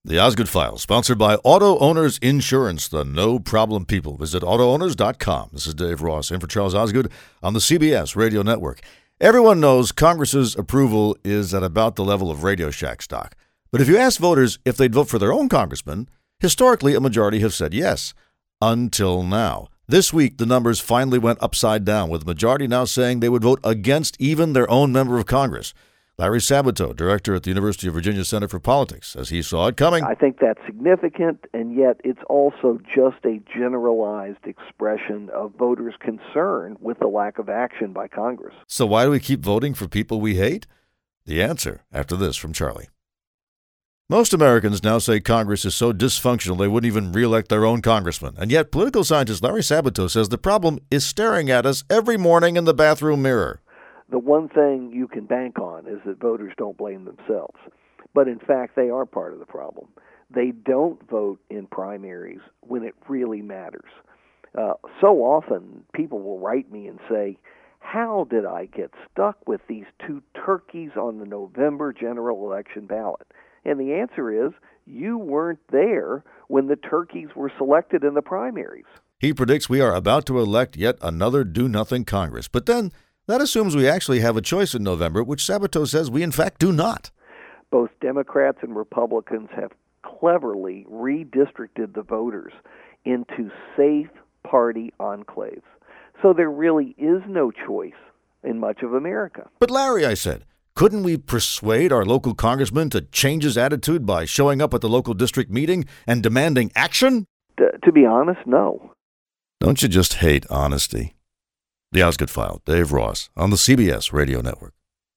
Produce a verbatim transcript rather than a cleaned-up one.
The Osgood Files, sponsored by Auto Owners Insurance, the no-problem people. Visit auto owners dot com. This is Dave Ross, in for Charles Osgood on the C B S Radio Network. Everyone knows Congress's approval is at about the level of Radio Shack stock. But if you ask voters if they'd vote for their own congressman, historically a majority have said yes. Until now. This week, the numbers finally went upside down, with the majority now saying they would vote against even their own member of Congress. Larry Sabato, director at the University of Virginia Center for Politics, as he saw it coming. I think that's significant, and yet it's also just a generalized expression of voters' concern with the lack of action by Congress. So why do we keep voting for people we hate? The answer after this from Charlie. Most Americans now say Congress is so dysfunctional they wouldn't even re-elect their own congressman. And yet political scientist Larry Sabato says the problem is staring at us every morning in the bathroom mirror. The one thing you can bank on is that voters don't blame themselves. But in fact, they are part of the problem. They don't vote in primaries when it really matters. Uh, so often, people will write me and say, how did I get stuck with these two turkeys on the November general election ballot? And the answer is, you weren't there when the turkeys were selected in the primaries. He predicts we are about to elect yet another do-nothing Congress. But then, that assumes we actually have a choice in November, which Sabato says we in fact do not. Both Democrats and Republicans have cleverly redistricted the voters into safe party enclaves. So there really is no choice in much of America. But Larry, I said, couldn't we persuade our local congressman to change his attitude by showing up at the local district meeting and demanding action? D- to be honest, no. Don't you just hate honesty? The Osgood File, Dave Ross, on the C B S Radio Network.